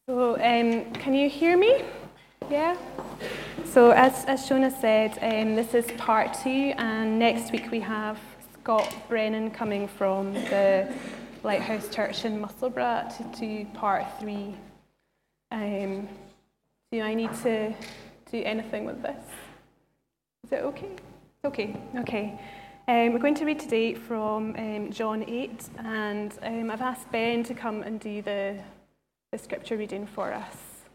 So, can you hear me? Yeah? So, as Shona said, this is part 2, and next week we have Scott Brennan coming from the Lighthouse Church in Musselburgh to do part 3. Do I need to do anything with this? Is it okay? Okay. We're going to read today from John 8, and I've asked Ben to come and do the scripture reading for us.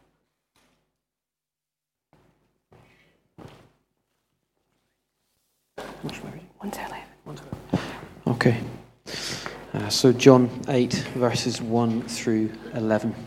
Which way? 1 to 11. 1 to 11. Okay. So John 8, verses 1 through 11.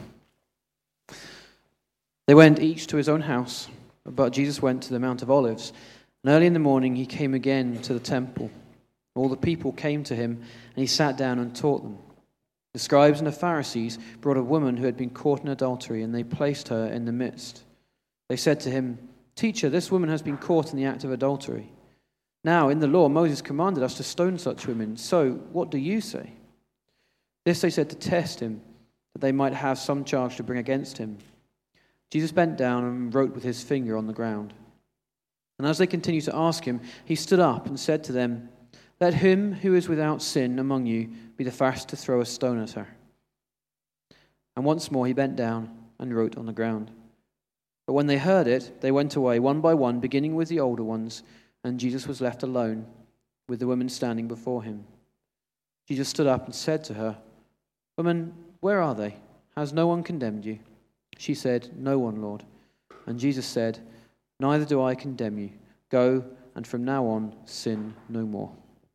They went each to his own house, but Jesus went to the Mount of Olives. And early in the morning he came again to the temple. All the people came to him, and he sat down and taught them. The scribes and the Pharisees brought a woman who had been caught in adultery, and they placed her in the midst. They said to him, "Teacher, this woman has been caught in the act of adultery. Now, in the law, Moses commanded us to stone such women. So, what do you say?" This they said to test him, that they might have some charge to bring against him. Jesus bent down and wrote with his finger on the ground. And as they continued to ask him, he stood up and said to them, "Let him who is without sin among you be the first to throw a stone at her." And once more he bent down and wrote on the ground. But when they heard it, they went away one by one, beginning with the older ones, and Jesus was left alone with the women standing before him. Jesus stood up and said to her, "Woman, where are they? Has no one condemned you?" She said, "No one, Lord." And Jesus said, "Neither do I condemn you. Go, and from now on sin no more."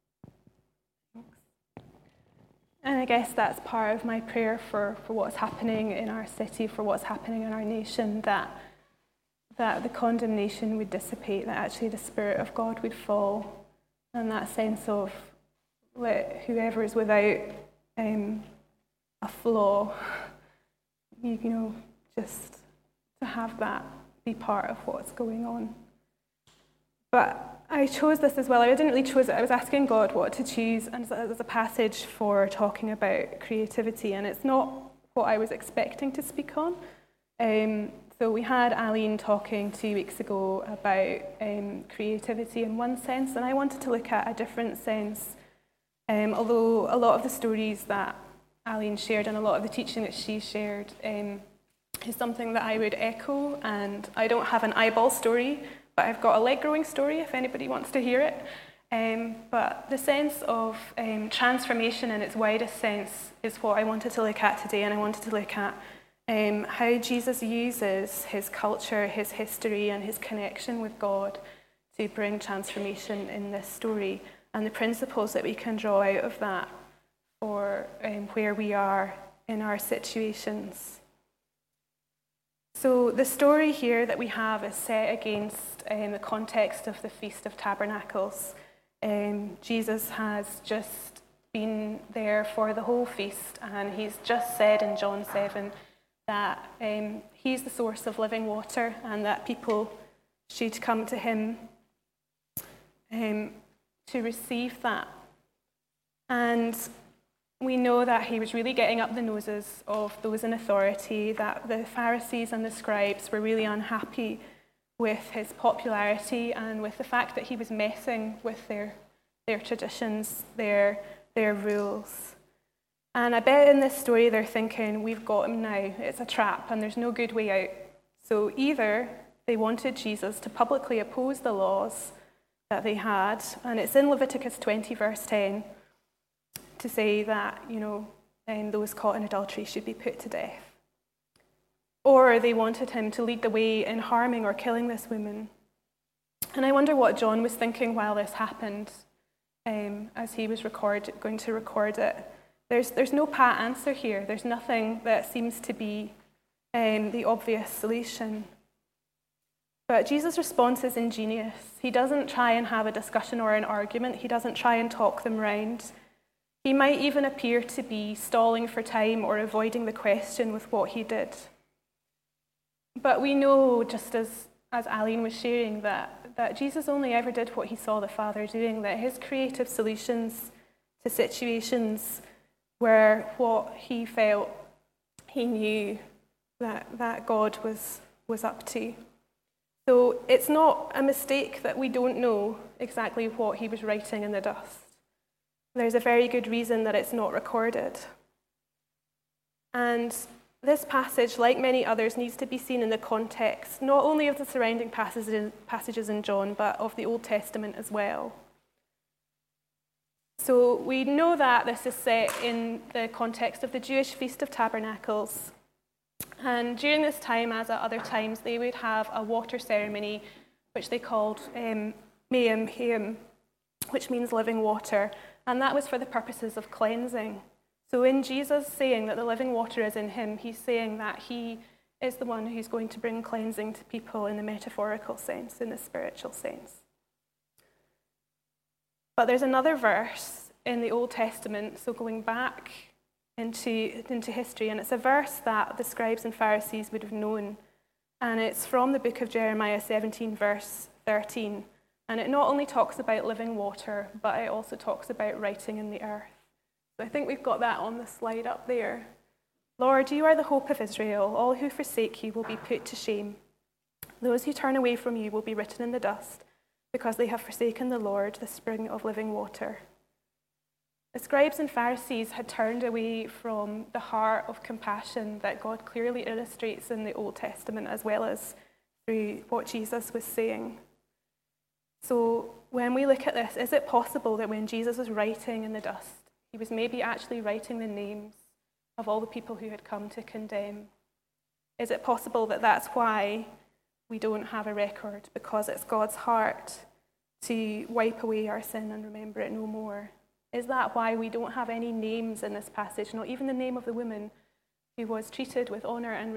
And I guess that's part of my prayer for what's happening in our city, for what's happening in our nation, that the condemnation would dissipate, that actually the Spirit of God would fall, and that sense of let whoever is without a flaw, just to have that be part of what's going on. But I chose this as well. I didn't really choose it. I was asking God what to choose, and there's a passage for talking about creativity, and it's not what I was expecting to speak on. So we had Aline talking 2 weeks ago about creativity in one sense, and I wanted to look at a different sense. Although a lot of the stories that Aline shared and a lot of the teaching that she shared is something that I would echo, and I don't have an eyeball story, but I've got a leg-growing story if anybody wants to hear it. But the sense of transformation in its widest sense is what I wanted to look at today, and I wanted to look at how Jesus uses his culture, his history, and his connection with God to bring transformation in this story, and the principles that we can draw out of that for where we are in our situations. So the story here that we have is set against the context of the Feast of Tabernacles. Jesus has just been there for the whole feast, and he's just said in John 7 that he's the source of living water, and that people should come to him to receive that. And we know that he was really getting up the noses of those in authority, that the Pharisees and the scribes were really unhappy with his popularity and with the fact that he was messing with their traditions, their rules. And I bet in this story they're thinking, we've got him now, it's a trap and there's no good way out. So either they wanted Jesus to publicly oppose the laws that they had, and it's in Leviticus 20 verse 10, to say that, those caught in adultery should be put to death. Or they wanted him to lead the way in harming or killing this woman. And I wonder what John was thinking while this happened, as he was going to record it. There's no pat answer here. There's nothing that seems to be the obvious solution. But Jesus' response is ingenious. He doesn't try and have a discussion or an argument. He doesn't try and talk them round. He might even appear to be stalling for time or avoiding the question with what he did. But we know, just as Aline was sharing, that Jesus only ever did what he saw the Father doing, that his creative solutions to situations were what he felt he knew that God was up to. So it's not a mistake that we don't know exactly what he was writing in the dust. There's a very good reason that it's not recorded. And this passage, like many others, needs to be seen in the context, not only of the surrounding passages in John, but of the Old Testament as well. So we know that this is set in the context of the Jewish Feast of Tabernacles. And during this time, as at other times, they would have a water ceremony, which they called Mayim Hayim, which means living water. And that was for the purposes of cleansing. So in Jesus saying that the living water is in him, he's saying that he is the one who's going to bring cleansing to people in the metaphorical sense, in the spiritual sense. But there's another verse in the Old Testament, so going back into history, and it's a verse that the scribes and Pharisees would have known. And it's from the book of Jeremiah 17, verse 13. And it not only talks about living water, but it also talks about writing in the earth. So I think we've got that on the slide up there. Lord, you are the hope of Israel. All who forsake you will be put to shame. Those who turn away from you will be written in the dust, because they have forsaken the Lord, the spring of living water. The scribes and Pharisees had turned away from the heart of compassion that God clearly illustrates in the Old Testament, as well as through what Jesus was saying. So when we look at this, is it possible that when Jesus was writing in the dust, he was maybe actually writing the names of all the people who had come to condemn? Is it possible that that's why we don't have a record, because it's God's heart to wipe away our sin and remember it no more? Is that why we don't have any names in this passage, not even the name of the woman who was treated with honor and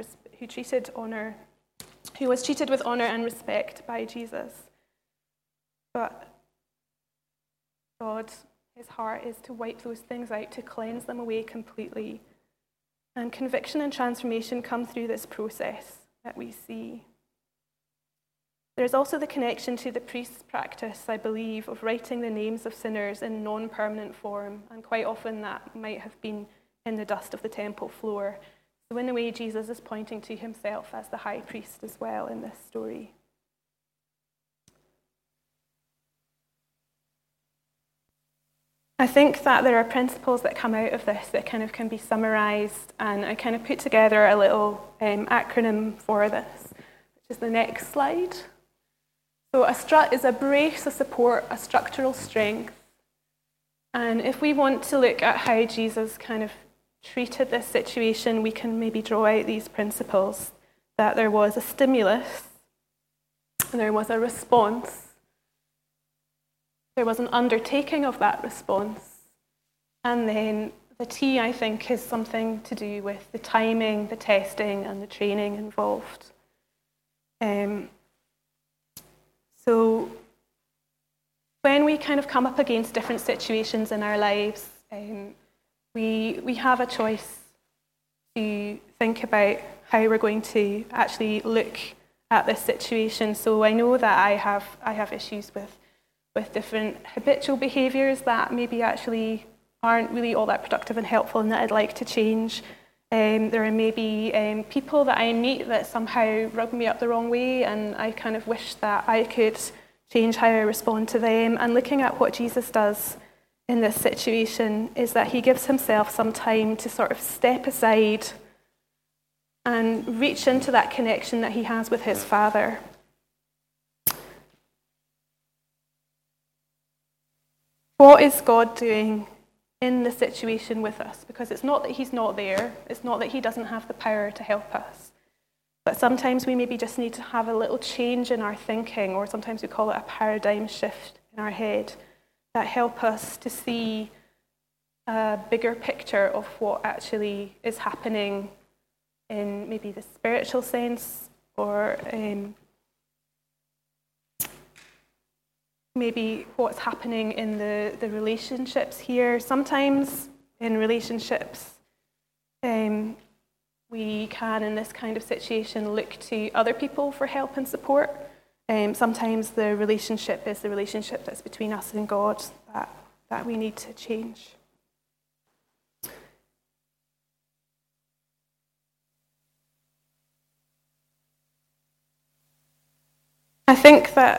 respect by Jesus? But God, his heart is to wipe those things out, to cleanse them away completely. And conviction and transformation come through this process that we see. There's also the connection to the priest's practice, I believe, of writing the names of sinners in non-permanent form, and quite often that might have been in the dust of the temple floor. So in a way, Jesus is pointing to himself as the high priest as well in this story. I think that there are principles that come out of this that kind of can be summarised, and I kind of put together a little acronym for this, which is the next slide. So a strut is a brace, a support, a structural strength. And if we want to look at how Jesus kind of treated this situation, we can maybe draw out these principles, that there was a stimulus, and there was a response, there was an undertaking of that response, and then the T, I think, is something to do with the timing, the testing, and the training involved. So when we kind of come up against different situations in our lives, we have a choice to think about how we're going to actually look at this situation. So I know that I have issues with different habitual behaviours that maybe actually aren't really all that productive and helpful, and that I'd like to change. There are maybe people that I meet that somehow rub me up the wrong way, and I kind of wish that I could change how I respond to them. And looking at what Jesus does in this situation is that he gives himself some time to sort of step aside and reach into that connection that he has with his Father. What is God doing in the situation with us? Because it's not that he's not there, it's not that he doesn't have the power to help us, but sometimes we maybe just need to have a little change in our thinking, or sometimes we call it a paradigm shift in our head, that help us to see a bigger picture of what actually is happening in maybe the spiritual sense, or maybe what's happening in the relationships here. Sometimes in relationships, we can, in this kind of situation, look to other people for help and support. Sometimes the relationship is the relationship that's between us and God that we need to change. think that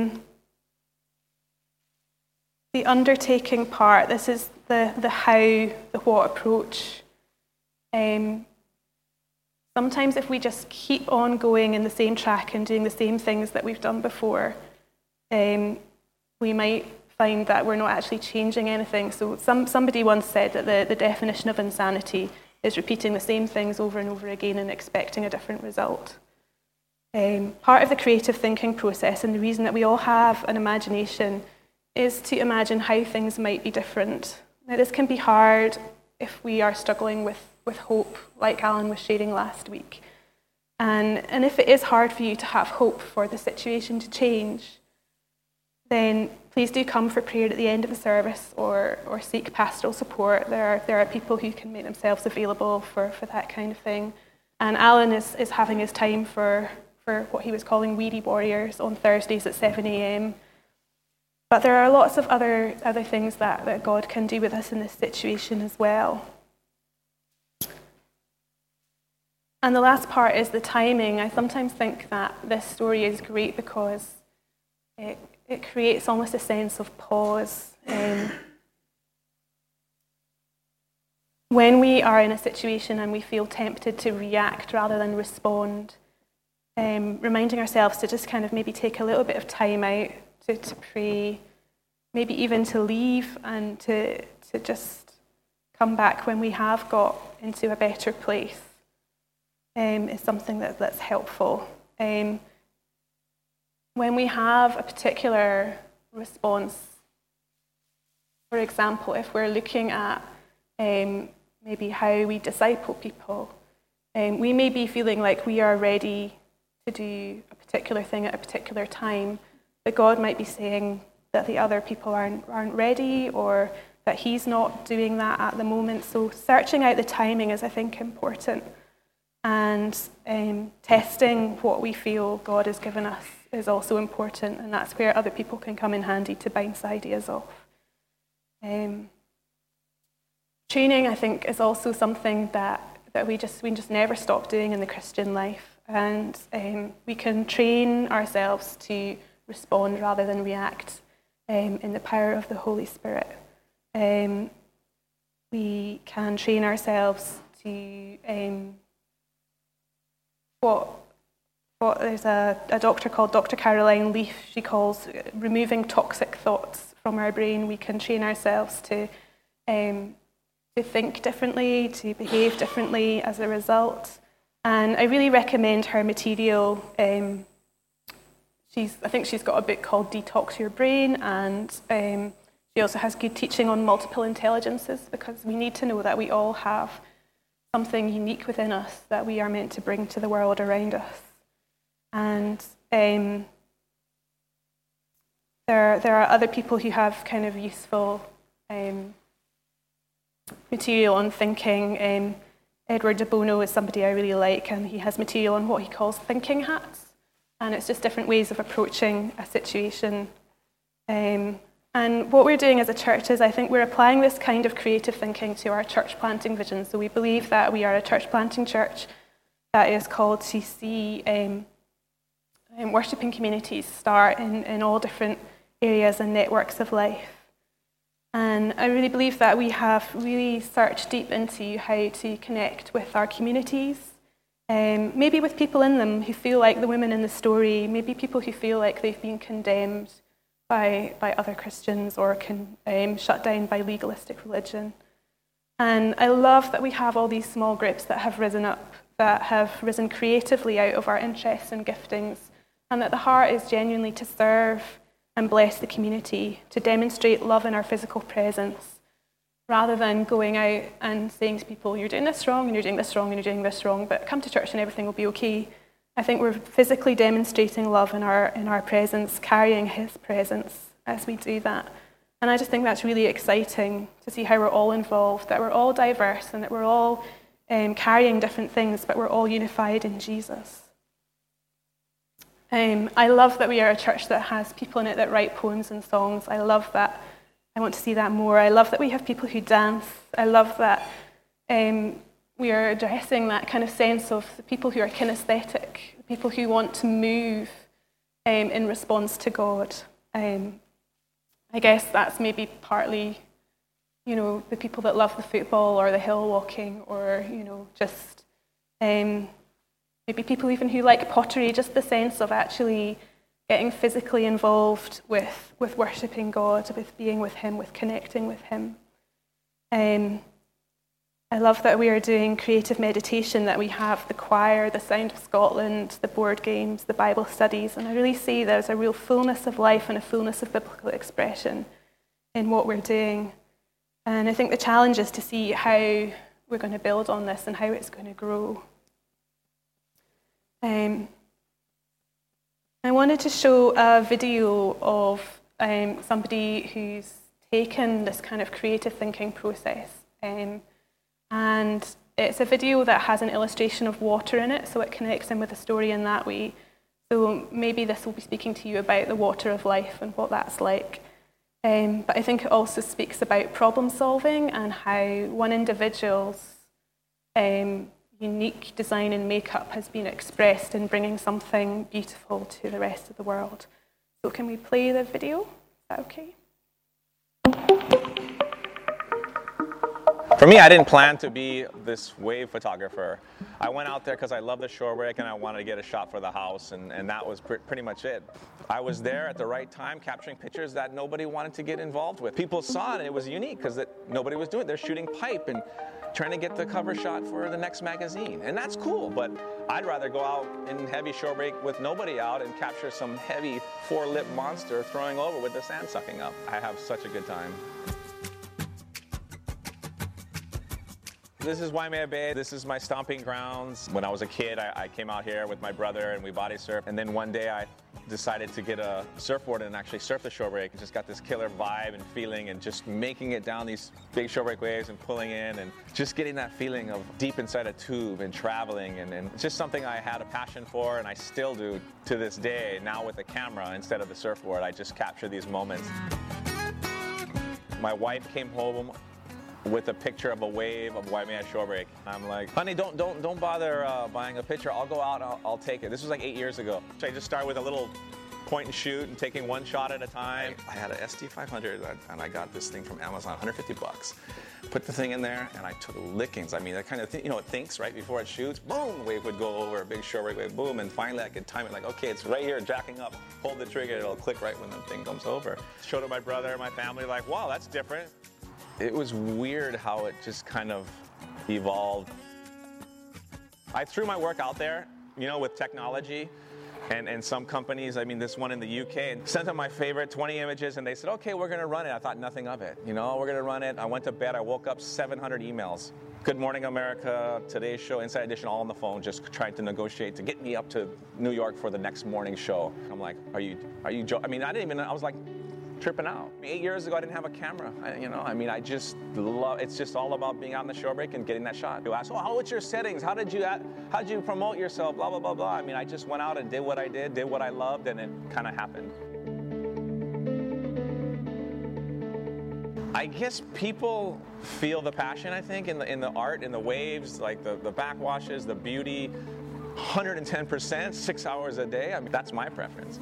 the undertaking part, this is the how, the what approach. Sometimes if we just keep on going in the same track and doing the same things that we've done before, we might find that we're not actually changing anything. So somebody once said that the definition of insanity is repeating the same things over and over again and expecting a different result. Part of the creative thinking process, and the reason that we all have an imagination, is to imagine how things might be different. Now, this can be hard if we are struggling with hope, like Alan was sharing last week. And if it is hard for you to have hope for the situation to change, then please do come for prayer at the end of the service or seek pastoral support. There are people who can make themselves available for that kind of thing. And Alan is having his time for what he was calling Weary Warriors on Thursdays at 7 a.m. But there are lots of other things that God can do with us in this situation as well. And the last part is the timing. I sometimes think that this story is great because it creates almost a sense of pause. When we are in a situation and we feel tempted to react rather than respond, reminding ourselves to just kind of maybe take a little bit of time out to pray, maybe even to leave and to just come back when we have got into a better place, is something that's helpful. When we have a particular response, for example, if we're looking at maybe how we disciple people, we may be feeling like we are ready to do a particular thing at a particular time, but God might be saying that the other people aren't ready, or that He's not doing that at the moment. So searching out the timing is, I think, important. And testing what we feel God has given us is also important, and that's where other people can come in handy to bounce ideas off. Training, I think, is also something that we just never stop doing in the Christian life, and we can train ourselves to respond rather than react in the power of the Holy Spirit. We can train ourselves to what there's a doctor called Dr. Caroline Leaf, she calls removing toxic thoughts from our brain. We can train ourselves to think differently, to behave differently as a result. And I really recommend her material. I think she's got a book called Detox Your Brain, and she also has good teaching on multiple intelligences, because we need to know that we all have something unique within us that we are meant to bring to the world around us. And there are other people who have kind of useful material on thinking. Edward de Bono is somebody I really like, and he has material on what he calls thinking hats. And it's just different ways of approaching a situation. And what we're doing as a church is, I think we're applying this kind of creative thinking to our church planting vision. So we believe that we are a church planting church that is called to see worshipping communities start in all different areas and networks of life. And I really believe that we have really searched deep into how to connect with our communities, maybe with people in them who feel like the women in the story, maybe people who feel like they've been condemned by other Christians or shut down by legalistic religion. And I love that we have all these small groups that have risen up, that have risen creatively out of our interests and giftings, and that the heart is genuinely to serve and bless the community, to demonstrate love in our physical presence, rather than going out and saying to people, you're doing this wrong, and you're doing this wrong, and you're doing this wrong, but come to church and everything will be okay. I think we're physically demonstrating love in our presence, carrying His presence as we do that. And I just think that's really exciting to see how we're all involved, that we're all diverse, and that we're all carrying different things, but we're all unified in Jesus. I love that we are a church that has people in it that write poems and songs. I love that. I want to see that more. I love that we have people who dance. I love that we are addressing that kind of sense of the people who are kinesthetic, people who want to move in response to God. I guess that's maybe partly, the people that love the football or the hill walking, or, just maybe people even who like pottery, just the sense of actually getting physically involved with worshipping God, with being with him, with connecting with him. I love that we are doing creative meditation, that we have the choir, the Sound of Scotland, the board games, the Bible studies, and I really see there's a real fullness of life and a fullness of biblical expression in what we're doing. And I think the challenge is to see how we're going to build on this and how it's going to grow. I wanted to show a video of somebody who's taken this kind of creative thinking process. And it's a video that has an illustration of water in it, so it connects in with the story in that way. So maybe this will be speaking to you about the water of life and what that's like. But I think it also speaks about problem solving and how one individual's unique design and makeup has been expressed in bringing something beautiful to the rest of the world. So can we play the video? Is that okay? For me, I didn't plan to be this wave photographer. I went out there because I love the shore break and I wanted to get a shot for the house, and that was pretty much it. I was there at the right time capturing pictures that nobody wanted to get involved with. People saw it and it was unique because nobody was doing it. They're shooting pipe and trying to get the cover shot for the next magazine, and that's cool, but I'd rather go out in heavy shore break with nobody out and capture some heavy four-lip monster throwing over with the sand sucking up. I have such a good time. This is Waimea Bay. This is my stomping grounds. When I was a kid, I came out here with my brother and we body surfed. And then one day I decided to get a surfboard and actually surf the shore break. Just got this killer vibe and feeling, and just making it down these big shore break waves and pulling in and just getting that feeling of deep inside a tube and traveling. And it's just something I had a passion for, and I still do to this day. Now with the camera instead of the surfboard, I just capture these moments. My wife came home with a picture of a wave of Waimea shore break. I'm like, honey, don't bother buying a picture. I'll go out, I'll take it. This was like 8 years ago. So I just started with a little point and shoot and taking one shot at a time. I had an SD500 and I got this thing from Amazon, 150 bucks. Put the thing in there and I took lickings. I mean, that kind of thing, it thinks right before it shoots, boom, the wave would go over, a big shore break wave, boom, and finally I could time it like, okay, it's right here, jacking up, hold the trigger, it'll click right when the thing comes over. Showed it my brother and my family, like, wow, that's different. It was weird how it just kind of evolved. I threw my work out there, with technology, and some companies, this one in the UK, and sent them my favorite 20 images, and they said, okay, we're gonna run it. I thought nothing of it, we're gonna run it. I went to bed, I woke up, 700 emails. Good Morning America, Today's Show, Inside Edition, all on the phone, just trying to negotiate to get me up to New York for the next morning show. I'm like, are you joking? I was like, tripping out. 8 years ago, I didn't have a camera. I just love, it's just all about being out in the shore break and getting that shot. You ask, what's your settings? How'd you promote yourself? Blah, blah, blah, blah. I just went out and did what I did what I loved, and it kind of happened. I guess people feel the passion, I think, in the art, in the waves, like the backwashes, the beauty, 110%, 6 hours a day. That's my preference.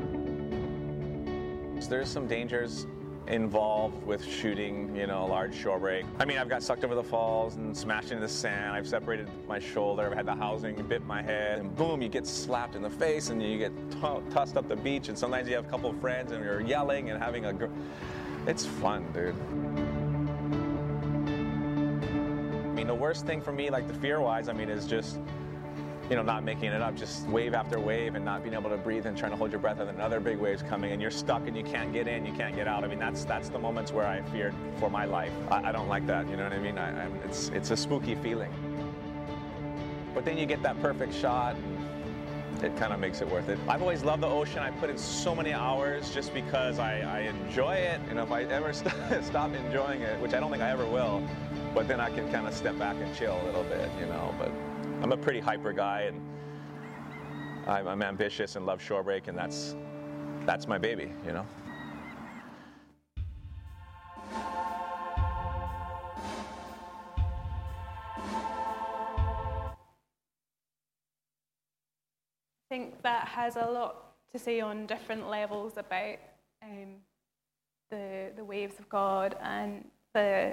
There's some dangers involved with shooting, a large shore break. I've got sucked over the falls and smashed into the sand. I've separated my shoulder. I've had the housing bit my head, and boom, you get slapped in the face, and you get tossed up the beach. And sometimes you have a couple of friends, and you're yelling and having it's fun, dude. The worst thing for me, like the fear-wise, is just not making it up, just wave after wave and not being able to breathe and trying to hold your breath, and then another big wave's coming and you're stuck and you can't get in, you can't get out. That's the moments where I feared for my life. I don't like that, you know what I mean? It's a spooky feeling. But then you get that perfect shot, and it kind of makes it worth it. I've always loved the ocean. I put in so many hours just because I enjoy it, and if I ever stop enjoying it, which I don't think I ever will, but then I can kind of step back and chill a little bit, but I'm a pretty hyper guy, and I'm ambitious and love shore break, and that's my baby, I think that has a lot to say on different levels about the waves of God and the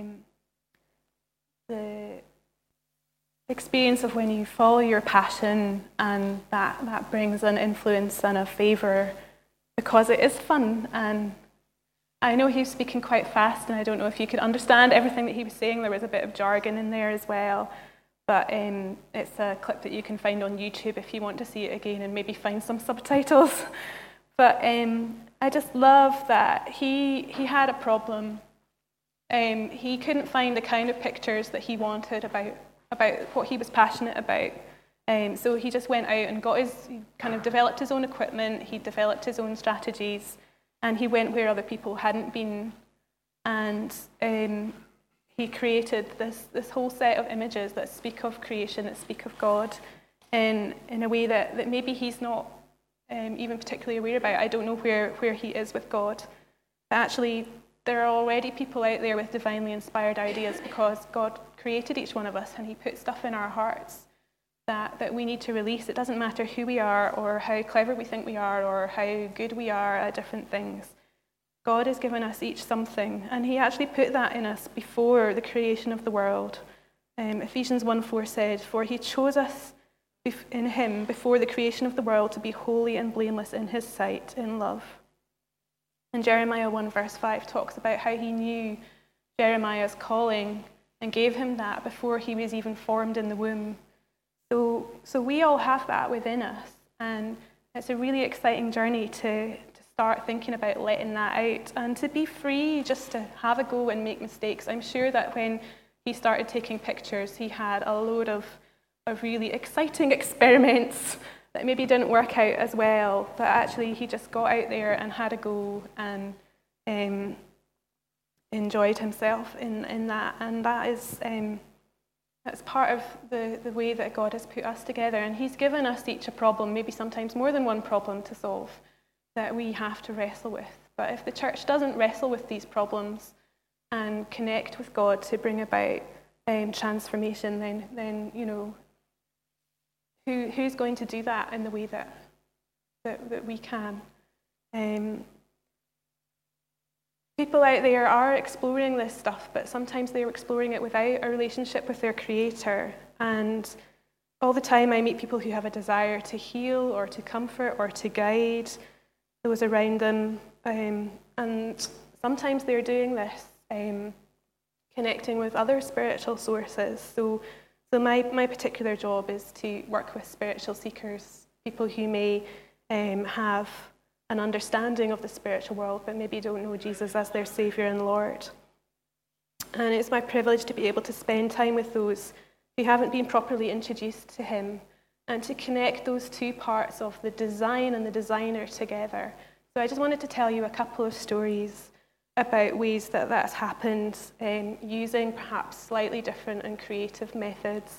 experience of when you follow your passion, and that brings an influence and a favour because it is fun. And I know he was speaking quite fast, and I don't know if you could understand everything that he was saying. There was a bit of jargon in there as well. But it's a clip that you can find on YouTube if you want to see it again and maybe find some subtitles. But I just love that he had a problem. He couldn't find the kind of pictures that he wanted about what he was passionate about. So he just went out and he kind of developed his own equipment, he developed his own strategies, and he went where other people hadn't been. And he created this whole set of images that speak of creation, that speak of God, in a way that maybe he's not even particularly aware about. I don't know where he is with God. But actually, there are already people out there with divinely inspired ideas because God created each one of us and he put stuff in our hearts that we need to release. It doesn't matter who we are or how clever we think we are or how good we are at different things. God has given us each something, and he actually put that in us before the creation of the world. Ephesians 1:4 said, "For he chose us in him before the creation of the world to be holy and blameless in his sight in love." And Jeremiah 1:5 talks about how he knew Jeremiah's calling and gave him that before he was even formed in the womb. So we all have that within us, and it's a really exciting journey to start thinking about letting that out and to be free just to have a go and make mistakes. I'm sure that when he started taking pictures, he had a load of really exciting experiments that maybe didn't work out as well, but actually he just got out there and had a go and enjoyed himself in that. And that is that's part of the way that God has put us together. And he's given us each a problem, maybe sometimes more than one problem to solve, that we have to wrestle with. But if the church doesn't wrestle with these problems and connect with God to bring about transformation, then you know, who's going to do that in the way that we can? People out there are exploring this stuff, but sometimes they're exploring it without a relationship with their Creator. And all the time I meet people who have a desire to heal or to comfort or to guide those around them, and sometimes they're doing this connecting with other spiritual sources. So my particular job is to work with spiritual seekers, people who may have an understanding of the spiritual world but maybe don't know Jesus as their Saviour and Lord. And it's my privilege to be able to spend time with those who haven't been properly introduced to him, and to connect those two parts of the design and the designer together. So I just wanted to tell you a couple of stories about ways that that's happened, using perhaps slightly different and creative methods.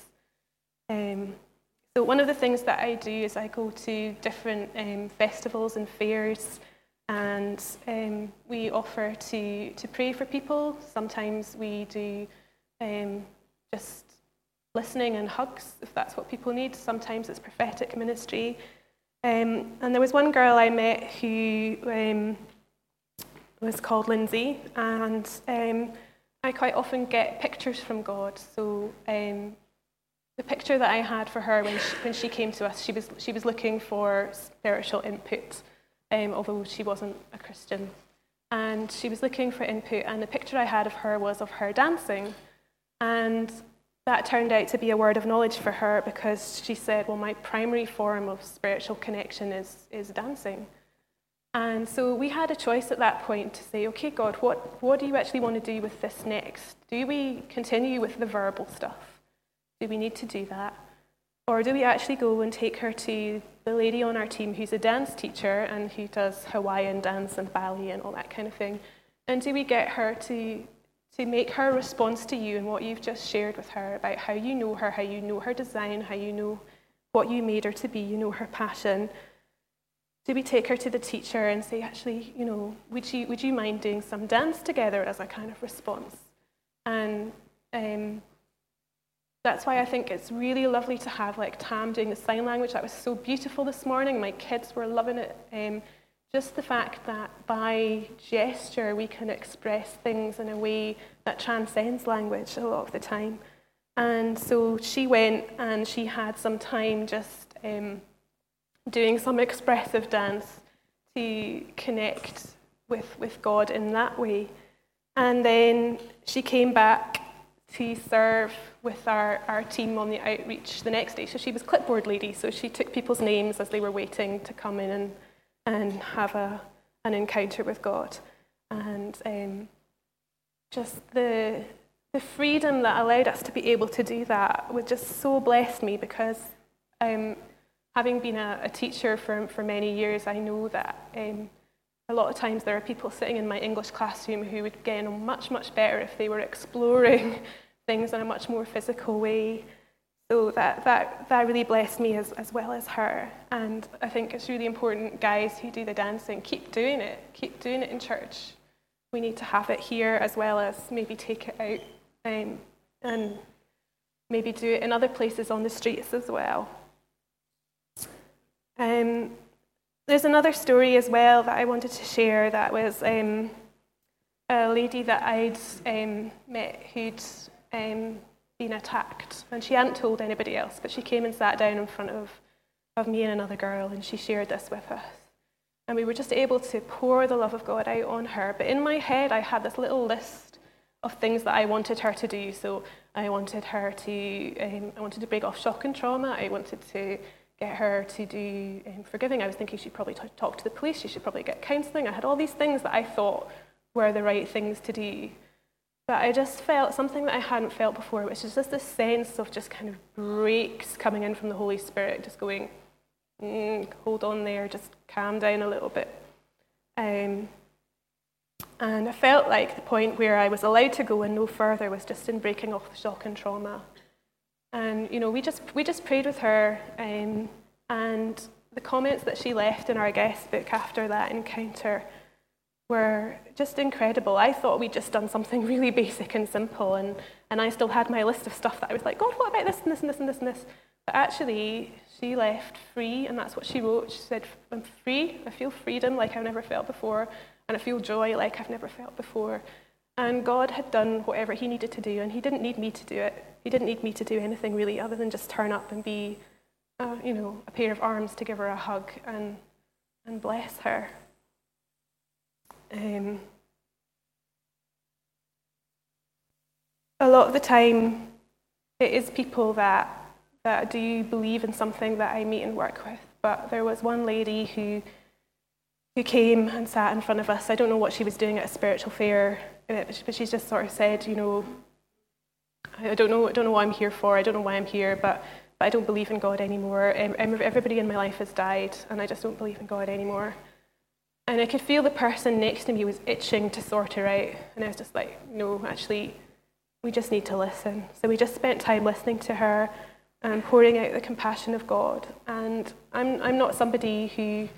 So one of the things that I do is I go to different festivals and fairs, and we offer to pray for people. Sometimes we do just listening and hugs, if that's what people need. Sometimes it's prophetic ministry. And there was one girl I met who was called Lindsay, and I quite often get pictures from God. So the picture that I had for her when she came to us, she was looking for spiritual input, although she wasn't a Christian. And she was looking for input, and the picture I had of her was of her dancing. And that turned out to be a word of knowledge for her, because she said, well, my primary form of spiritual connection is dancing. And so we had a choice at that point to say, okay, God, what do you actually want to do with this next? Do we continue with the verbal stuff? Do we need to do that? Or do we actually go and take her to the lady on our team who's a dance teacher and who does Hawaiian dance and ballet and all that kind of thing? And do we get her to make her response to you and what you've just shared with her about how you know her design, how you know what you made her to be, you know her passion? Do we take her to the teacher and say, actually, you know, would you mind doing some dance together as a kind of response? And that's why I think it's really lovely to have like Tam doing the sign language. That was so beautiful this morning. My kids were loving it. Just the fact that by gesture we can express things in a way that transcends language a lot of the time. And so she went and she had some time just doing some expressive dance to connect with God in that way. And then she came back to serve with our team on the outreach the next day. So she was clipboard lady, so she took people's names as they were waiting to come in and have an encounter with God. And just the freedom that allowed us to be able to do that was just so blessed me, because having been a teacher for many years, I know that a lot of times there are people sitting in my English classroom who would get on much, much better if they were exploring things in a much more physical way. So that really blessed me as well as her. And I think it's really important, guys who do the dancing, keep doing it in church. We need to have it here as well as maybe take it out and maybe do it in other places on the streets as well. There's another story as well that I wanted to share. That was a lady that I'd met who'd been attacked, and she hadn't told anybody else, but she came and sat down in front of me and another girl, and she shared this with us. And we were just able to pour the love of God out on her. But in my head, I had this little list of things that I wanted her to do. So I wanted her to break off shock and trauma. I wanted to get her to do forgiving. I was thinking she'd probably talk to the police. She should probably get counselling. I had all these things that I thought were the right things to do. But I just felt something that I hadn't felt before, which is just this sense of just kind of breaks coming in from the Holy Spirit, just going, hold on there, just calm down a little bit. And I felt like the point where I was allowed to go and no further was just in breaking off the shock and trauma. And we just prayed with her, and the comments that she left in our guest book after that encounter were just incredible. I thought we'd just done something really basic and simple, and I still had my list of stuff that I was like, God, what about this and this and this and this and this? But actually, she left free, and that's what she wrote. She said, I'm free, I feel freedom like I've never felt before, and I feel joy like I've never felt before. And God had done whatever he needed to do, and he didn't need me to do it. He didn't need me to do anything really other than just turn up and be, a pair of arms to give her a hug and bless her. A lot of the time, it is people that do believe in something that I meet and work with. But there was one lady who came and sat in front of us. I don't know what she was doing at a spiritual fair, but she just sort of said, I don't know what I'm here for. I don't know why I'm here, but I don't believe in God anymore. Everybody in my life has died, and I just don't believe in God anymore. And I could feel the person next to me was itching to sort her out. And I was just like, no, actually, we just need to listen. So we just spent time listening to her and pouring out the compassion of God. And I'm not somebody who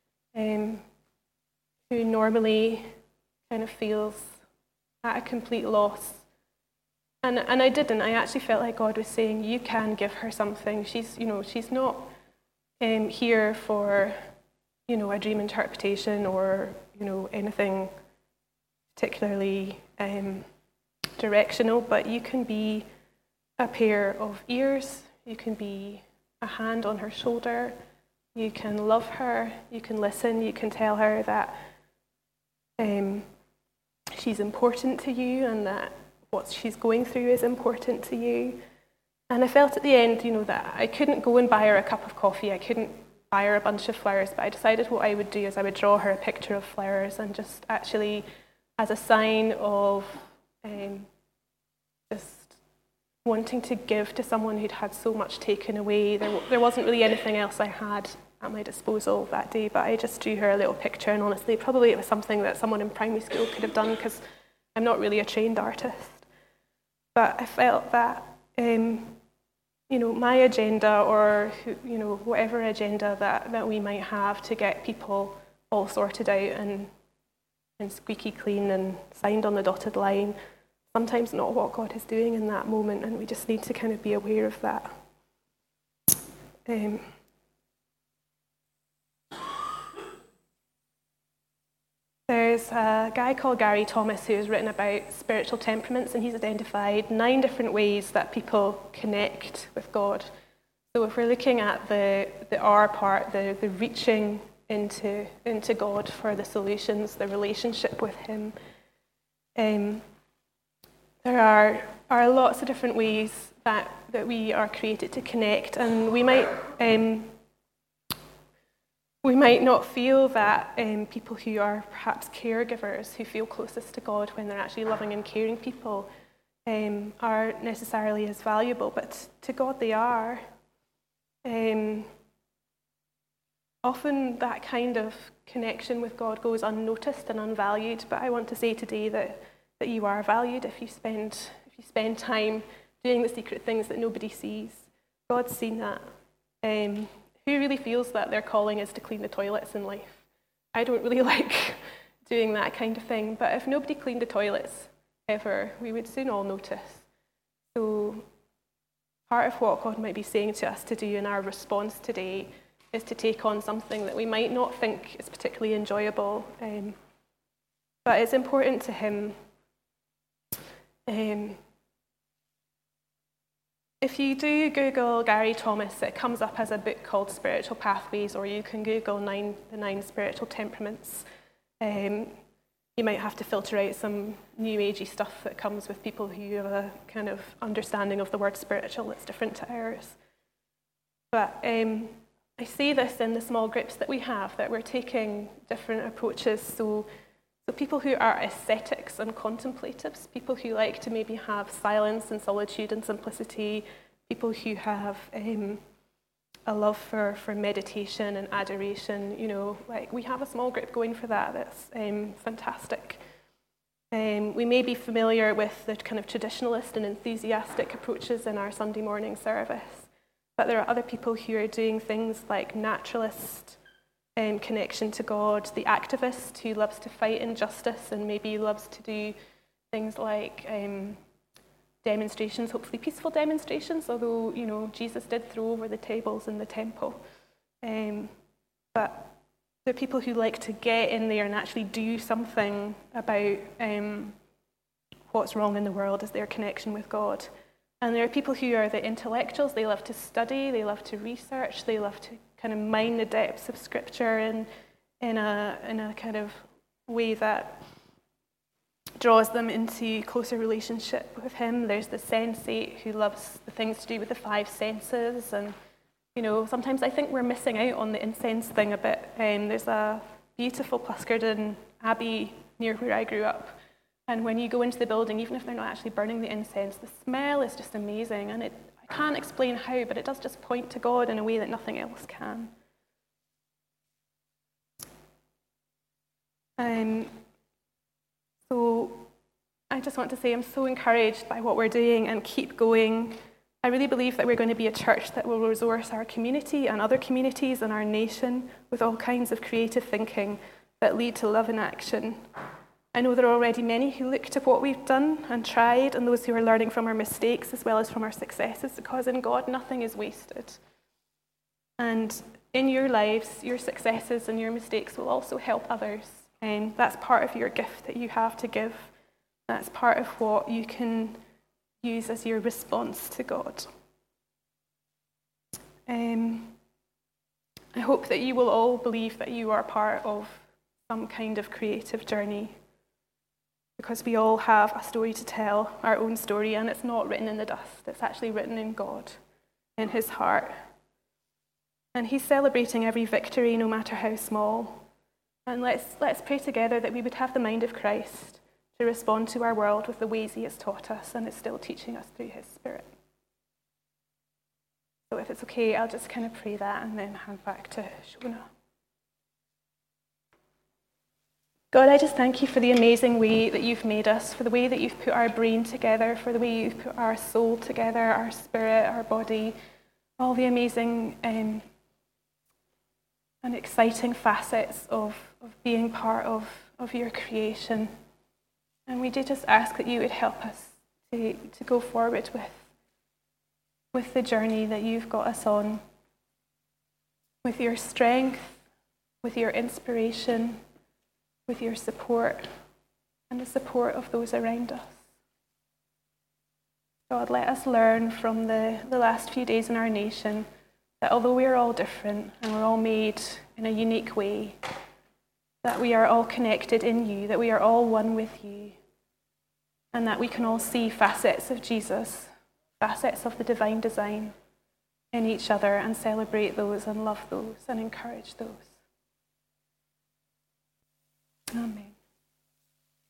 normally kind of feels at a complete loss. And I didn't. I actually felt like God was saying, you can give her something. She's not here for a dream interpretation or, anything particularly directional, but you can be a pair of ears, you can be a hand on her shoulder, you can love her, you can listen, you can tell her that she's important to you and that what she's going through is important to you. And I felt at the end, that I couldn't go and buy her a cup of coffee, I couldn't buy her a bunch of flowers, but I decided what I would do is I would draw her a picture of flowers and just actually as a sign of just wanting to give to someone who'd had so much taken away. There wasn't really anything else I had at my disposal that day, but I just drew her a little picture, and honestly, probably it was something that someone in primary school could have done because I'm not really a trained artist. But I felt that my agenda or, whatever agenda that we might have to get people all sorted out and squeaky clean and signed on the dotted line, sometimes not what God is doing in that moment, and we just need to kind of be aware of that. There's a guy called Gary Thomas who's written about spiritual temperaments, and he's identified 9 different ways that people connect with God. So if we're looking at the R part, the reaching into God for the solutions, the relationship with Him, there are lots of different ways that we are created to connect, and we might not feel that people who are perhaps caregivers, who feel closest to God when they're actually loving and caring people, are necessarily as valuable, but to God they are. Often that kind of connection with God goes unnoticed and unvalued, but I want to say today that you are valued if you spend time doing the secret things that nobody sees. God's seen that. Who really feels that their calling is to clean the toilets in life? I don't really like doing that kind of thing, but if nobody cleaned the toilets ever, we would soon all notice. So part of what God might be saying to us to do in our response today is to take on something that we might not think is particularly enjoyable, but it's important to Him. If you do Google Gary Thomas, it comes up as a book called Spiritual Pathways, or you can Google the 9 spiritual temperaments. You might have to filter out some new agey stuff that comes with people who have a kind of understanding of the word spiritual that's different to ours. But I see this in the small groups that we have, that we're taking different approaches. So people who are ascetics and contemplatives, people who like to maybe have silence and solitude and simplicity, people who have a love for meditation and adoration, like we have a small group going for that. That's fantastic. We may be familiar with the kind of traditionalist and enthusiastic approaches in our Sunday morning service, but there are other people who are doing things like naturalist connection to God, the activist who loves to fight injustice and maybe loves to do things like demonstrations, hopefully peaceful demonstrations, although, Jesus did throw over the tables in the temple. But there are people who like to get in there and actually do something about what's wrong in the world as their connection with God. And there are people who are the intellectuals. They love to study, they love to research, they love to kind of mine the depths of Scripture in a kind of way that draws them into closer relationship with Him. There's the sensate who loves the things to do with the 5 senses, and sometimes I think we're missing out on the incense thing a bit. There's a beautiful Pluscarden Abbey near where I grew up, and when you go into the building, even if they're not actually burning the incense, the smell is just amazing, and I can't explain how, but it does just point to God in a way that nothing else can. So I just want to say I'm so encouraged by what we're doing, and keep going. I really believe that we're going to be a church that will resource our community and other communities and our nation with all kinds of creative thinking that lead to love in action. I know there are already many who look to what we've done and tried, and those who are learning from our mistakes as well as from our successes, because in God nothing is wasted. And in your lives, your successes and your mistakes will also help others. And that's part of your gift that you have to give. That's part of what you can use as your response to God. I hope that you will all believe that you are part of some kind of creative journey, because we all have a story to tell, our own story, and it's not written in the dust. It's actually written in God, in His heart. And He's celebrating every victory, no matter how small. And let's pray together that we would have the mind of Christ to respond to our world with the ways He has taught us and is still teaching us through His Spirit. So if it's okay, I'll just kind of pray that and then hand back to Shona. God, I just thank You for the amazing way that You've made us, for the way that You've put our brain together, for the way You've put our soul together, our spirit, our body, all the amazing and exciting facets of being part of Your creation. And we do just ask that you would help us to go forward with the journey that you've got us on, with your strength, with your inspiration, with your support, and the support of those around us. God, let us learn from the last few days in our nation that although we are all different and we're all made in a unique way, that we are all connected in you, that we are all one with you, and that we can all see facets of Jesus, facets of the divine design in each other, and celebrate those and love those and encourage those. Amen.